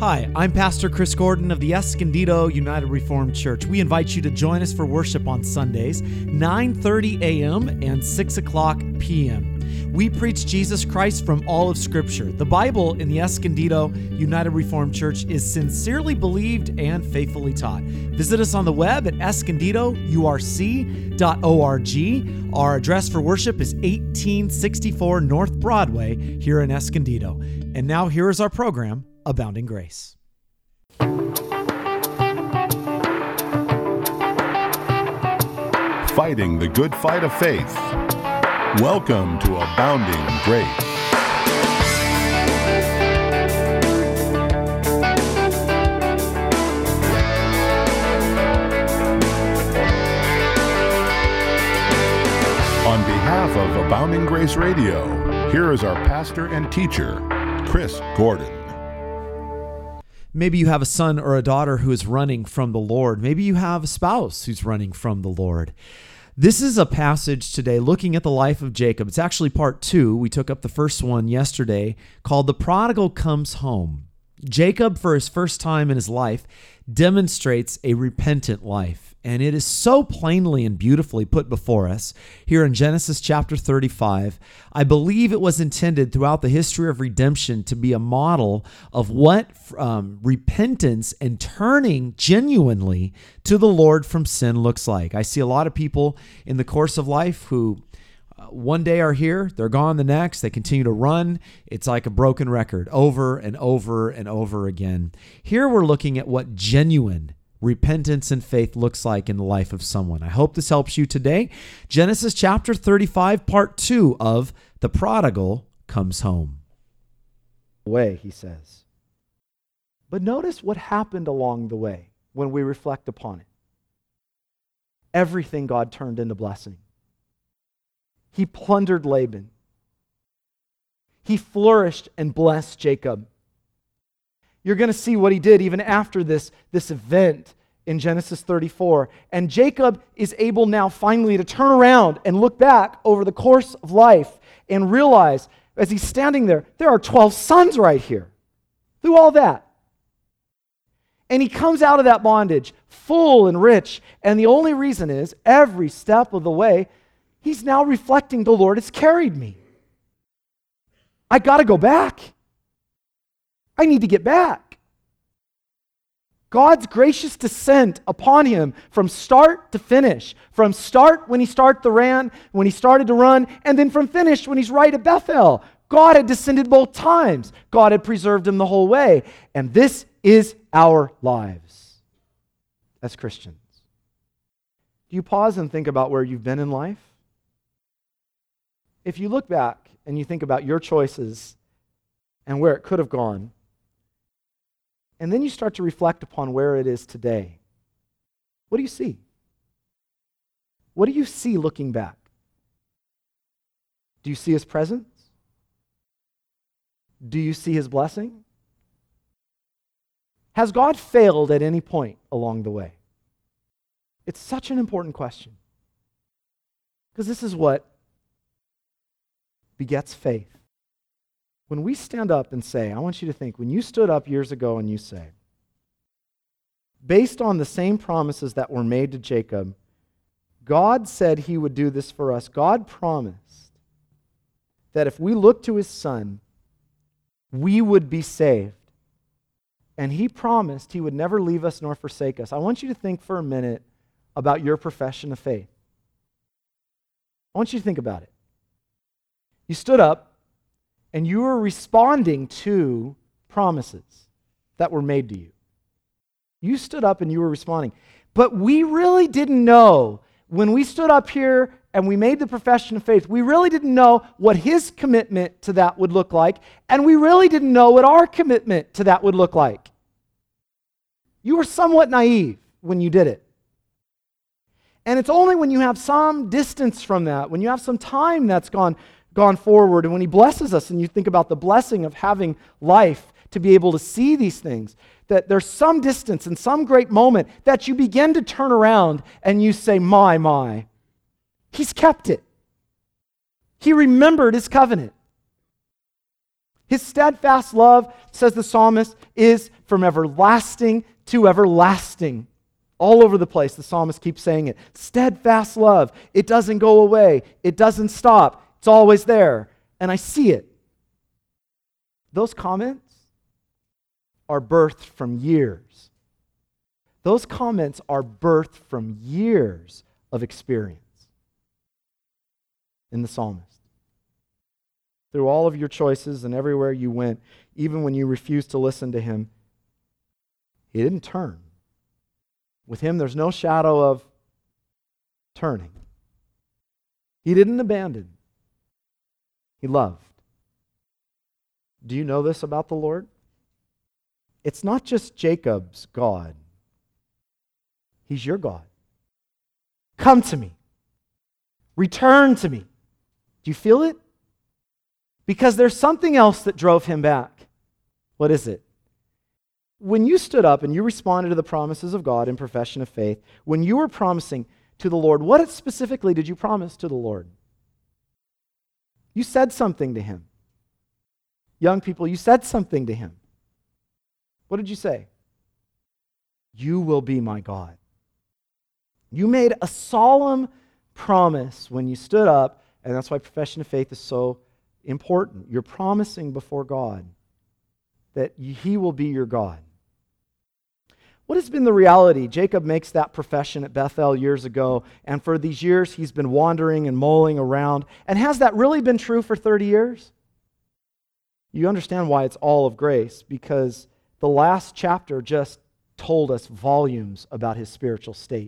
Hi, I'm Pastor Chris Gordon of the Escondido United Reformed Church. We invite you to join us for worship on Sundays, 9:30 a.m. and 6 o'clock p.m. We preach Jesus Christ from all of Scripture. The Bible in the Escondido United Reformed Church is sincerely believed and faithfully taught. Visit us on the web at escondidourc.org. Our address for worship is 1864 North Broadway here in Escondido. And now here is our program, Abounding Grace. Fighting the good fight of faith. Welcome to Abounding Grace. On behalf of Abounding Grace Radio, here is our pastor and teacher, Chris Gordon. Maybe you have a son or a daughter who is running from the Lord. Maybe you have a spouse who's running from the Lord. This is a passage today looking at the life of Jacob. It's actually part 2. We took up the first one yesterday, called The Prodigal Comes Home. Jacob, for his first time in his life, demonstrates a repentant life. And it is so plainly and beautifully put before us here in Genesis chapter 35. I believe it was intended throughout the history of redemption to be a model of what repentance and turning genuinely to the Lord from sin looks like. I see a lot of people in the course of life who one day are here, they're gone the next, they continue to run. It's like a broken record over and over and over again. Here we're looking at what genuine repentance and faith looks like in the life of someone. I hope this helps you today. Genesis chapter 35, part 2 of The Prodigal Comes Home. Way, he says. But notice what happened along the way when we reflect upon it. Everything God turned into blessing. He plundered Laban. He flourished and blessed Jacob. You're going to see what he did even after this event in Genesis 34. And Jacob is able now finally to turn around and look back over the course of life and realize, as he's standing there are 12 sons right here. Through all that. And he comes out of that bondage full and rich. And the only reason is, every step of the way, he's now reflecting, the Lord has carried me. I got to go back. I need to get back. God's gracious descent upon him from start to finish. From start when he started to run, and then from finish when he's right at Bethel. God had descended both times. God had preserved him the whole way. And this is our lives as Christians. Do you pause and think about where you've been in life? If you look back and you think about your choices and where it could have gone, and then you start to reflect upon where it is today, what do you see? What do you see looking back? Do you see his presence? Do you see his blessing? Has God failed at any point along the way? It's such an important question. Because this is what begets faith. When we stand up and say, I want you to think, when you stood up years ago and you say, based on the same promises that were made to Jacob, God said he would do this for us. God promised that if we look to his son, we would be saved. And he promised he would never leave us nor forsake us. I want you to think for a minute about your profession of faith. I want you to think about it. You stood up, and you were responding to promises that were made to you. You stood up and you were responding. But we really didn't know, when we stood up here and we made the profession of faith, we really didn't know what his commitment to that would look like, and we really didn't know what our commitment to that would look like. You were somewhat naive when you did it. And it's only when you have some distance from that, when you have some time that's gone forward, and when he blesses us, and you think about the blessing of having life to be able to see these things, that there's some distance and some great moment that you begin to turn around and you say, my, he's kept it. He remembered his covenant. His steadfast love, says the psalmist, is from everlasting to everlasting. All over the place, the psalmist keeps saying it. Steadfast love. It doesn't go away. It doesn't stop. It's always there. And I see it. Those comments are birthed from years. Those comments are birthed from years of experience in the psalmist. Through all of your choices and everywhere you went, even when you refused to listen to him, he didn't turn. With him, there's no shadow of turning. He didn't abandon. He loved. Do you know this about the Lord? It's not just Jacob's God. He's your God. Come to me. Return to me. Do you feel it? Because there's something else that drove him back. What is it? When you stood up and you responded to the promises of God in profession of faith, when you were promising to the Lord, what specifically did you promise to the Lord? You said something to him. Young people, you said something to him. What did you say? You will be my God. You made a solemn promise when you stood up, and that's why profession of faith is so important. You're promising before God that he will be your God. What has been the reality? Jacob makes that profession at Bethel years ago, and for these years he's been wandering and mulling around. And has that really been true for 30 years? You understand why it's all of grace, because the last chapter just told us volumes about his spiritual state.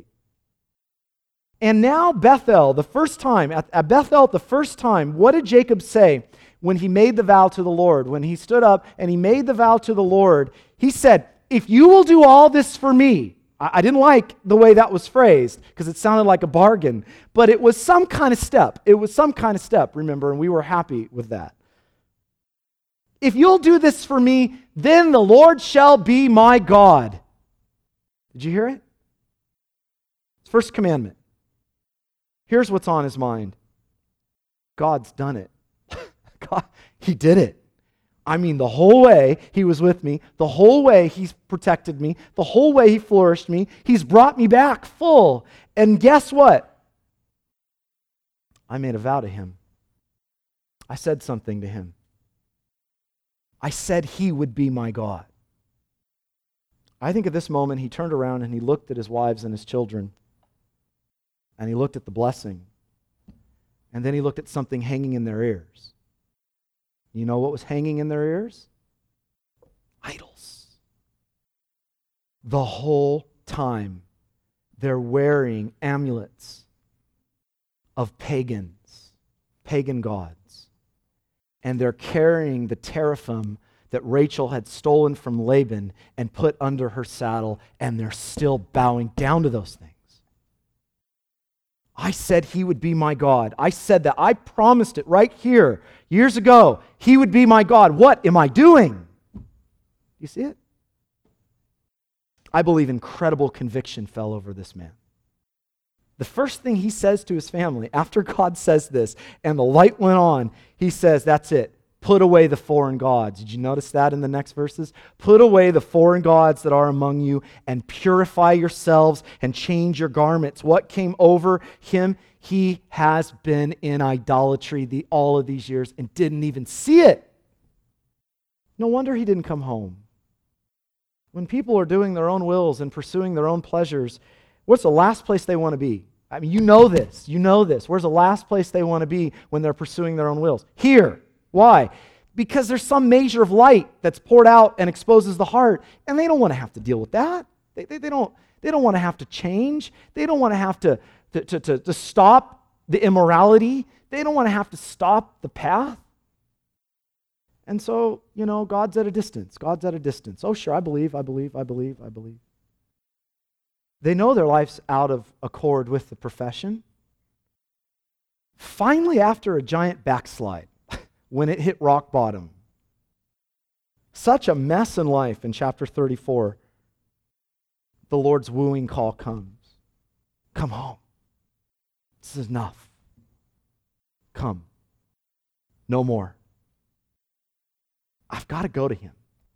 And now Bethel, the first time, at Bethel the first time, what did Jacob say when he made the vow to the Lord? When he stood up and he made the vow to the Lord, he said, if you will do all this for me. I didn't like the way that was phrased because it sounded like a bargain, but it was some kind of step. It was some kind of step, remember, and we were happy with that. If you'll do this for me, then the Lord shall be my God. Did you hear it? It's first commandment. Here's what's on his mind. God's done it. God, he did it. I mean, the whole way he was with me, the whole way he's protected me, the whole way he flourished me, he's brought me back full. And guess what? I made a vow to him. I said something to him. I said he would be my God. I think at this moment he turned around and he looked at his wives and his children. And he looked at the blessing. And then he looked at something hanging in their ears. You know what was hanging in their ears? Idols. The whole time they're wearing amulets of pagan gods. And they're carrying the teraphim that Rachel had stolen from Laban and put under her saddle, and they're still bowing down to those things. I said he would be my God. I said that. I promised it right here years ago. He would be my God. What am I doing? You see it? I believe incredible conviction fell over this man. The first thing he says to his family after God says this and the light went on, he says, that's it. Put away the foreign gods. Did you notice that in the next verses? Put away the foreign gods that are among you and purify yourselves and change your garments. What came over him? He has been in idolatry all of these years and didn't even see it. No wonder he didn't come home. When people are doing their own wills and pursuing their own pleasures, what's the last place they want to be? I mean, you know this. Where's the last place they want to be when they're pursuing their own wills? Here. Why? Because there's some measure of light that's poured out and exposes the heart, and they don't want to have to deal with that. They don't want to have to change. They don't want to have to stop the immorality. They don't want to have to stop the path. And so, God's at a distance. God's at a distance. Oh, sure, I believe. They know their life's out of accord with the profession. Finally, after a giant backslide, when it hit rock bottom. Such a mess in life in chapter 34. The Lord's wooing call comes. Come home. This is enough. Come. No more. I've got to go to him.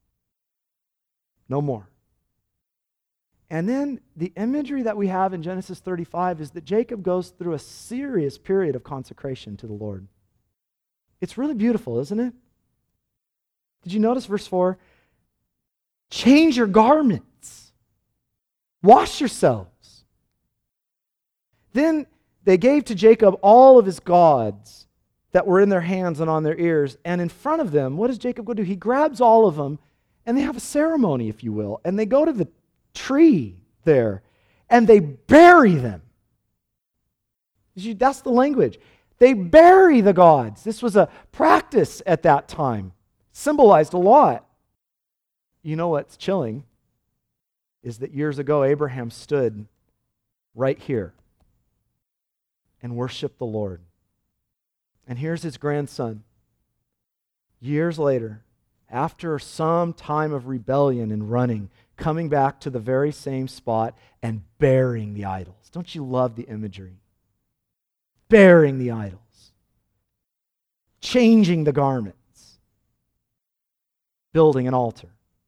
No more. And then the imagery that we have in Genesis 35 is that Jacob goes through a serious period of consecration to the Lord. It's really beautiful, isn't it? Did you notice verse 4? Change your garments. Wash yourselves. Then they gave to Jacob all of his gods that were in their hands and on their ears. And in front of them, what does Jacob go do? He grabs all of them, and they have a ceremony, if you will. And they go to the tree there, and they bury them. That's the language. They bury the gods. This was a practice at that time. Symbolized a lot. You know what's chilling is that years ago Abraham stood right here and worshiped the Lord. And here's his grandson, years later, after some time of rebellion and running, coming back to the very same spot and burying the idols. Don't you love the imagery? Burying the idols. Changing the garments. Building an altar.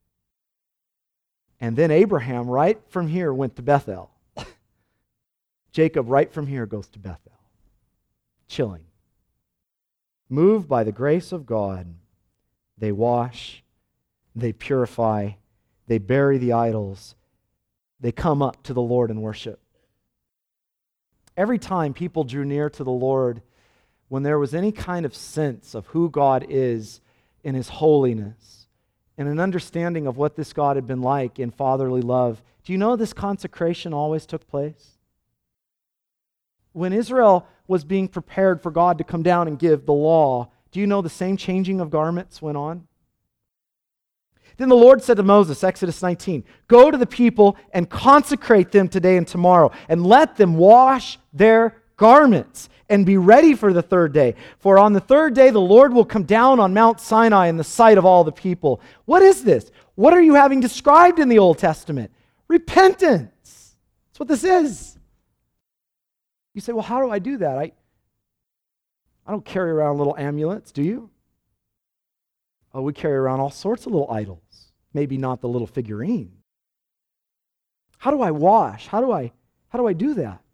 And then Abraham, right from here, went to Bethel. Jacob, right from here, goes to Bethel. Chilling. Moved by the grace of God, they wash, they purify, they bury the idols, they come up to the Lord and worship. Every time people drew near to the Lord, when there was any kind of sense of who God is in His holiness, and an understanding of what this God had been like in fatherly love, do you know this consecration always took place? When Israel was being prepared for God to come down and give the law, do you know the same changing of garments went on? Then the Lord said to Moses, Exodus 19, "Go to the people and consecrate them today and tomorrow, and let them wash their garments and be ready for the third day. For on the third day the Lord will come down on Mount Sinai in the sight of all the people." What is this? What are you having described in the Old Testament? Repentance. That's what this is. You say, well, how do I do that? I don't carry around little amulets, do you? Oh, we carry around all sorts of little idols. Maybe not the little figurine. How do I wash? How do I do that?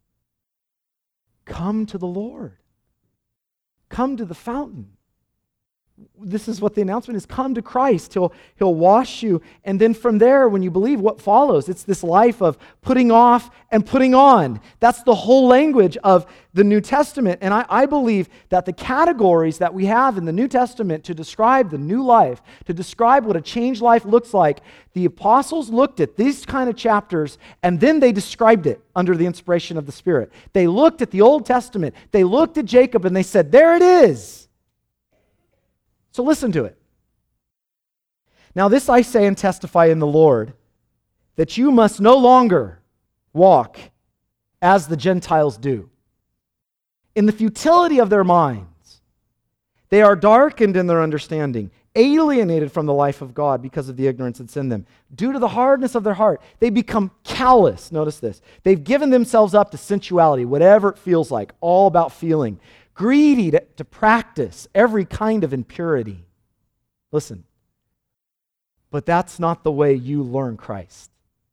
Come to the Lord. Come to the fountain. This is what the announcement is. Come to Christ. He'll wash you. And then from there, when you believe, what follows? It's this life of putting off and putting on. That's the whole language of the New Testament. And I believe that the categories that we have in the New Testament to describe the new life, to describe what a changed life looks like, the apostles looked at these kind of chapters and then they described it under the inspiration of the Spirit. They looked at the Old Testament. They looked at Jacob and they said, there it is. So listen to it. "Now this I say and testify in the Lord, that you must no longer walk as the Gentiles do, in the futility of their minds. They are darkened in their understanding, alienated from the life of God because of the ignorance that's in them. Due to the hardness of their heart, they become callous." Notice this. "They've given themselves up to sensuality," whatever it feels like, all about feeling. "Greedy to practice every kind of impurity." Listen, but that's not the way you learn Christ.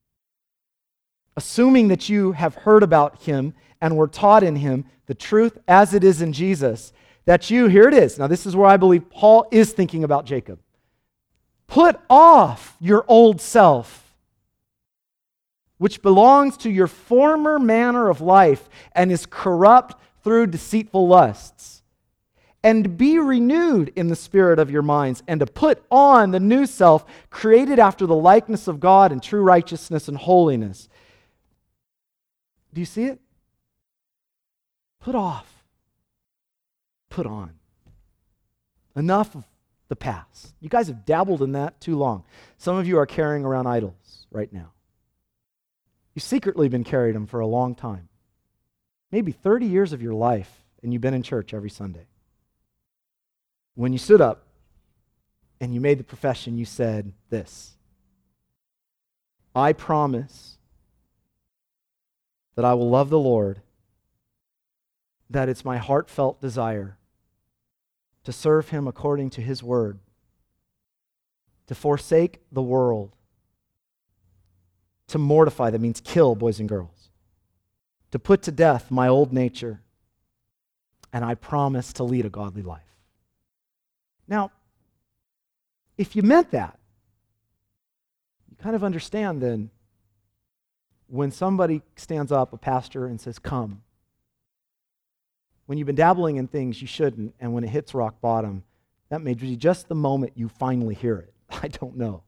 Assuming that you have heard about Him and were taught in Him the truth as it is in Jesus, that you, here it is. Now this is where I believe Paul is thinking about Jacob. "Put off your old self, which belongs to your former manner of life and is corrupt through deceitful lusts, and be renewed in the spirit of your minds, and to put on the new self, created after the likeness of God in true righteousness and holiness." Do you see it? Put off. Put on. Enough of the past. You guys have dabbled in that too long. Some of you are carrying around idols right now. You've secretly been carrying them for a long time. Maybe 30 years of your life, and you've been in church every Sunday. When you stood up and you made the profession, you said this: "I promise that I will love the Lord, that it's my heartfelt desire to serve Him according to His word, to forsake the world, to mortify, that means kill, boys and girls, to put to death my old nature, and I promise to lead a godly life. Now, if you meant that, you kind of understand then when somebody stands up, a pastor, and says, come, when you've been dabbling in things you shouldn't, and when it hits rock bottom, that may be just the moment you finally hear it. I don't know.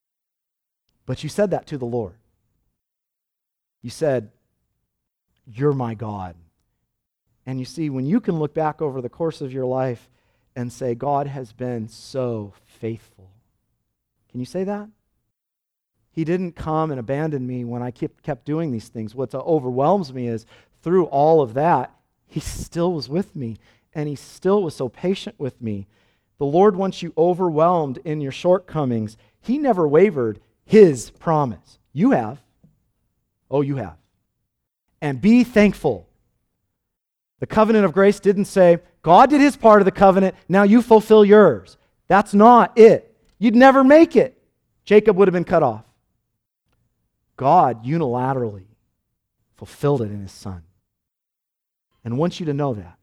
But you said that to the Lord. You said, you're my God. And you see, when you can look back over the course of your life and say, God has been so faithful. Can you say that? He didn't come and abandon me when I kept doing these things. What overwhelms me is through all of that, He still was with me, and He still was so patient with me. The Lord wants you overwhelmed in your shortcomings. He never wavered His promise. You have. Oh, you have. And be thankful. The covenant of grace didn't say, God did His part of the covenant, now you fulfill yours. That's not it. You'd never make it. Jacob would have been cut off. God unilaterally fulfilled it in His Son. And wants you to know that.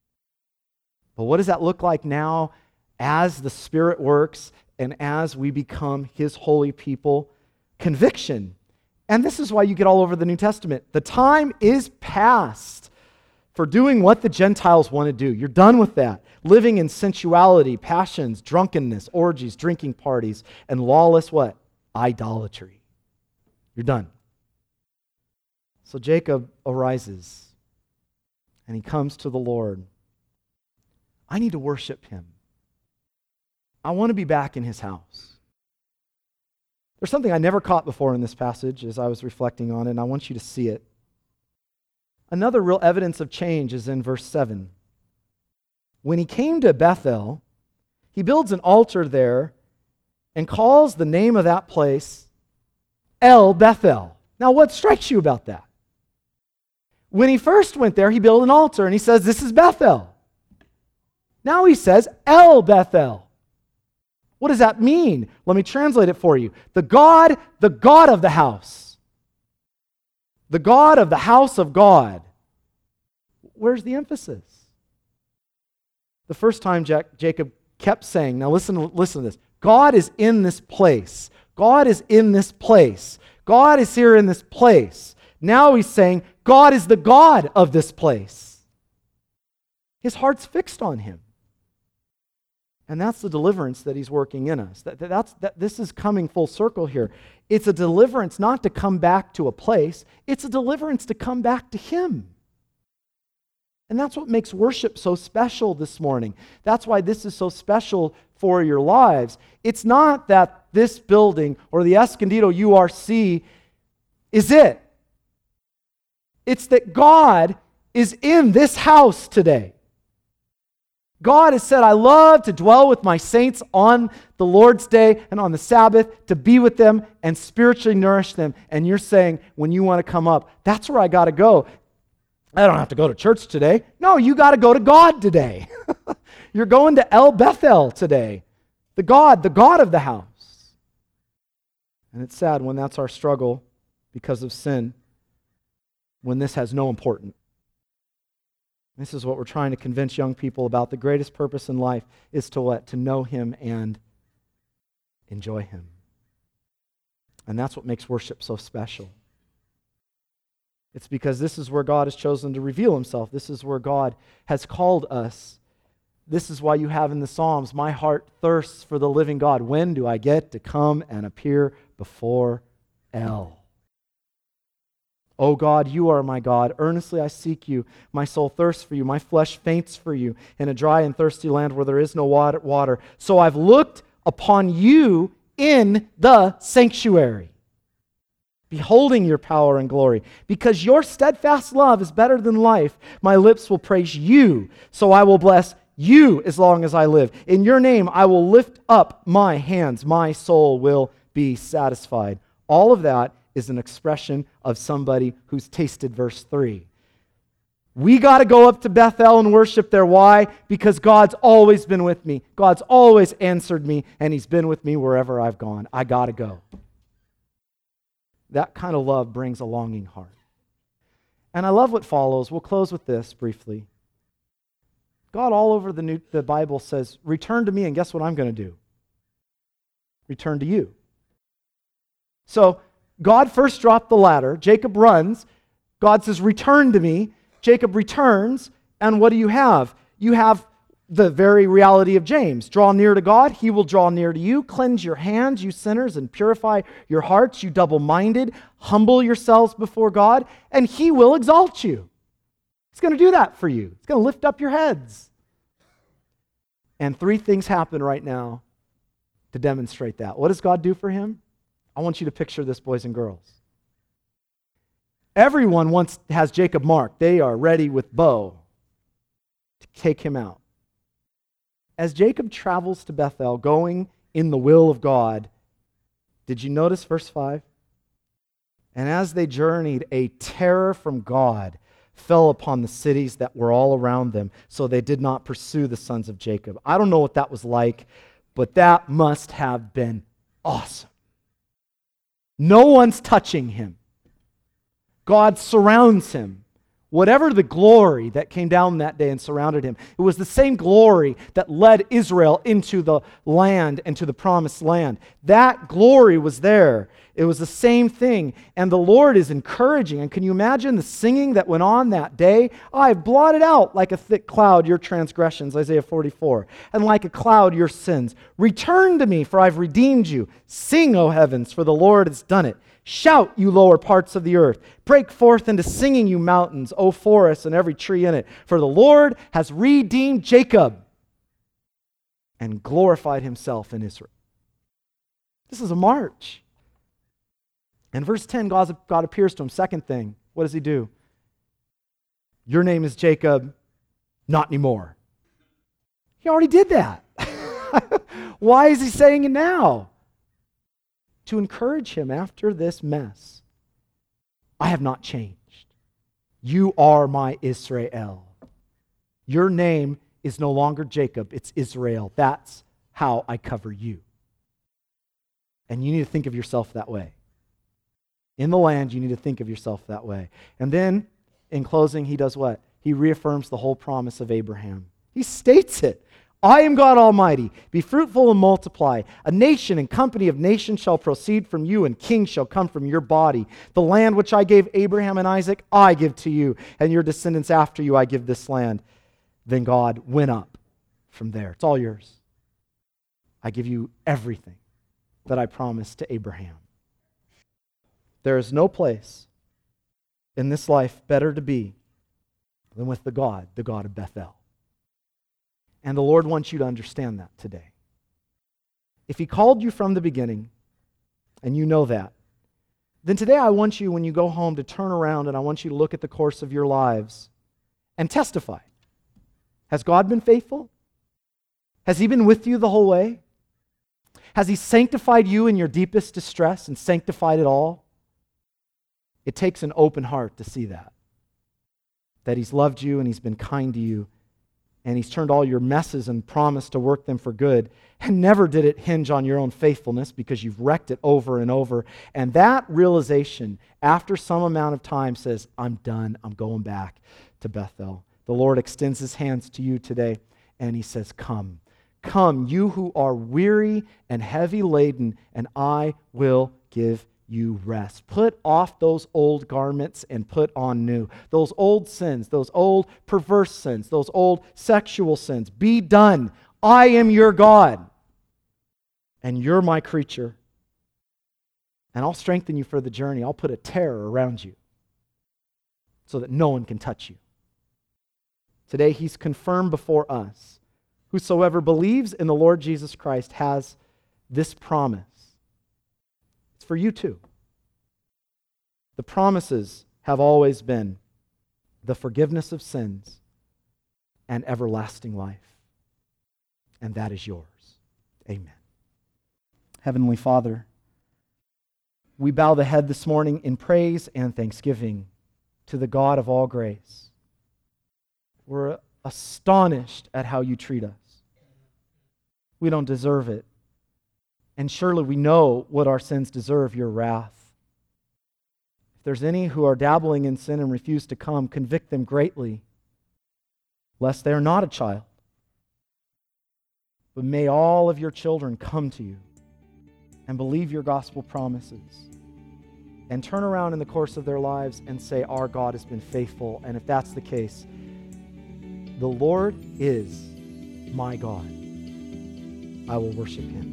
But what does that look like now as the Spirit works and as we become His holy people? Conviction. And this is why you get all over the New Testament. The time is past for doing what the Gentiles want to do. You're done with that. Living in sensuality, passions, drunkenness, orgies, drinking parties, and lawless what? Idolatry. You're done. So Jacob arises and he comes to the Lord. I need to worship Him. I want to be back in His house. There's something I never caught before in this passage as I was reflecting on it, and I want you to see it. Another real evidence of change is in verse 7. When he came to Bethel, he builds an altar there and calls the name of that place El Bethel. Now, what strikes you about that? When he first went there, he built an altar and he says, this is Bethel. Now he says El Bethel. What does that mean? Let me translate it for you. The God of the house. The God of the house of God. Where's the emphasis? The first time Jacob kept saying, now listen to this. God is in this place. God is in this place. God is here in this place. Now he's saying, God is the God of this place. His heart's fixed on Him. And that's the deliverance that He's working in us. This is coming full circle here. It's a deliverance not to come back to a place. It's a deliverance to come back to Him. And that's what makes worship so special this morning. That's why this is so special for your lives. It's not that this building or the Escondido URC is it. It's that God is in this house today. God has said, I love to dwell with my saints on the Lord's day and on the Sabbath, to be with them and spiritually nourish them. And you're saying, when you want to come up, that's where I got to go. I don't have to go to church today. No, you got to go to God today. You're going to El Bethel today. The God of the house. And it's sad when that's our struggle because of sin, when this has no importance. This is what we're trying to convince young people about. The greatest purpose in life is to what? To know Him and enjoy Him. And that's what makes worship so special. It's because this is where God has chosen to reveal Himself. This is where God has called us. This is why you have in the Psalms, my heart thirsts for the living God. When do I get to come and appear before El? O God, you are my God. Earnestly I seek you. My soul thirsts for you. My flesh faints for you in a dry and thirsty land where there is no water. So I've looked upon you in the sanctuary, beholding your power and glory. Because your steadfast love is better than life, my lips will praise you. So I will bless you as long as I live. In your name I will lift up my hands. My soul will be satisfied. All of that is an expression of somebody who's tasted verse 3. We got to go up to Bethel and worship there. Why? Because God's always been with me. God's always answered me, and He's been with me wherever I've gone. I got to go. That kind of love brings a longing heart. And I love what follows. We'll close with this briefly. God all over the Bible says, return to me, and guess what I'm going to do? Return to you. So God first dropped the ladder. Jacob runs. God says, return to me. Jacob returns, and what do you have? You have the very reality of James. Draw near to God, He will draw near to you. Cleanse your hands, you sinners, and purify your hearts, you double-minded. Humble yourselves before God, and He will exalt you. He's going to do that for you. He's going to lift up your heads. And 3 things happen right now to demonstrate that. What does God do for him? I want you to picture this, boys and girls. Everyone has Jacob marked. They are ready with bow to take him out. As Jacob travels to Bethel, going in the will of God, did you notice verse 5? And as they journeyed, a terror from God fell upon the cities that were all around them, so they did not pursue the sons of Jacob. I don't know what that was like, but that must have been awesome. No one's touching him. God surrounds him. Whatever the glory that came down that day and surrounded him, it was the same glory that led Israel into the land and to the promised land. That glory was there. It was the same thing. And the Lord is encouraging. And can you imagine the singing that went on that day? I've blotted out like a thick cloud your transgressions, Isaiah 44, and like a cloud your sins. Return to me, for I've redeemed you. Sing, O heavens, for the Lord has done it. Shout, you lower parts of the earth. Break forth into singing, you mountains, O forests and every tree in it. For the Lord has redeemed Jacob and glorified himself in Israel. This is a march. In verse 10, God appears to him. Second thing, what does he do? Your name is Jacob, not anymore. He already did that. Why is he saying it now? To encourage him after this mess. I have not changed. You are my Israel. Your name is no longer Jacob, it's Israel. That's how I cover you. And you need to think of yourself that way. In the land, you need to think of yourself that way. And then, in closing, he does what? He reaffirms the whole promise of Abraham. He states it. I am God Almighty. Be fruitful and multiply. A nation and company of nations shall proceed from you, and kings shall come from your body. The land which I gave Abraham and Isaac, I give to you, and your descendants after you I give this land. Then God went up from there. It's all yours. I give you everything that I promised to Abraham. There is no place in this life better to be than with the God of Bethel. And the Lord wants you to understand that today. If He called you from the beginning, and you know that, then today I want you, when you go home, to turn around and I want you to look at the course of your lives and testify. Has God been faithful? Has He been with you the whole way? Has He sanctified you in your deepest distress and sanctified it all? It takes an open heart to see that. That He's loved you and He's been kind to you. And He's turned all your messes and promised to work them for good. And never did it hinge on your own faithfulness, because you've wrecked it over and over. And that realization, after some amount of time, says, I'm done. I'm going back to Bethel. The Lord extends His hands to you today, and He says, come. Come, you who are weary and heavy laden, and I will give you rest. Put off those old garments and put on new. Those old sins, those old perverse sins, those old sexual sins. Be done. I am your God, and you're my creature. And I'll strengthen you for the journey. I'll put a terror around you so that no one can touch you. Today, He's confirmed before us. Whosoever believes in the Lord Jesus Christ has this promise. It's for you too. The promises have always been the forgiveness of sins and everlasting life. And that is yours. Amen. Heavenly Father, we bow the head this morning in praise and thanksgiving to the God of all grace. We're astonished at how you treat us. We don't deserve it. And surely we know what our sins deserve, your wrath. If there's any who are dabbling in sin and refuse to come, convict them greatly, lest they are not a child. But may all of your children come to you and believe your gospel promises and turn around in the course of their lives and say, our God has been faithful. And if that's the case, the Lord is my God. I will worship him.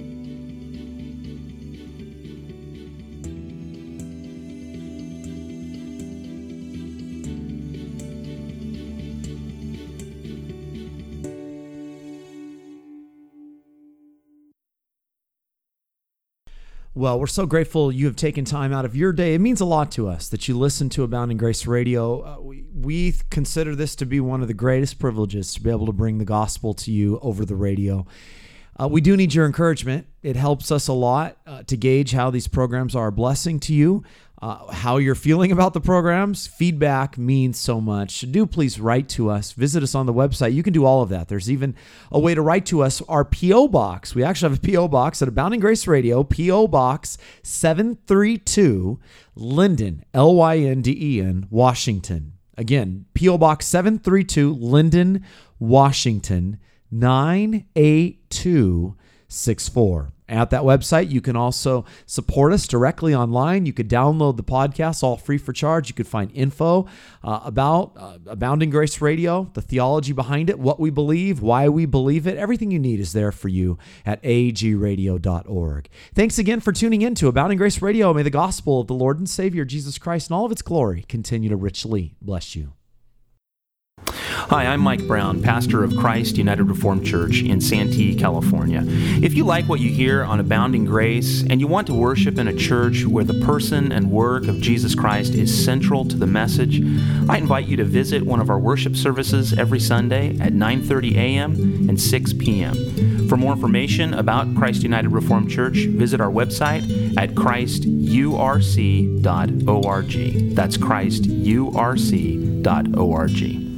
Well, we're so grateful you have taken time out of your day. It means a lot to us that you listen to Abounding Grace Radio. We consider this to be one of the greatest privileges to be able to bring the gospel to you over the radio. We do need your encouragement. It helps us a lot to gauge how these programs are a blessing to you, how you're feeling about the programs. Feedback means so much. Do please write to us. Visit us on the website. You can do all of that. There's even a way to write to us. Our P.O. Box. We actually have a P.O. Box at Abounding Grace Radio, P.O. Box 732, Linden, Lynden, Washington. Again, P.O. Box 732, Linden, Washington, 98264. At that website, you can also support us directly online. You could download the podcast, all free for charge. You could find info about Abounding Grace Radio, the theology behind it, what we believe, why we believe it. Everything you need is there for you at agradio.org. Thanks again for tuning in to Abounding Grace Radio. May the gospel of the Lord and Savior, Jesus Christ, and all of its glory continue to richly bless you. Hi, I'm Mike Brown, pastor of Christ United Reformed Church in Santee, California. If you like what you hear on Abounding Grace and you want to worship in a church where the person and work of Jesus Christ is central to the message, I invite you to visit one of our worship services every Sunday at 9:30 a.m. and 6 p.m. For more information about Christ United Reformed Church, visit our website at christurc.org. That's christurc.org.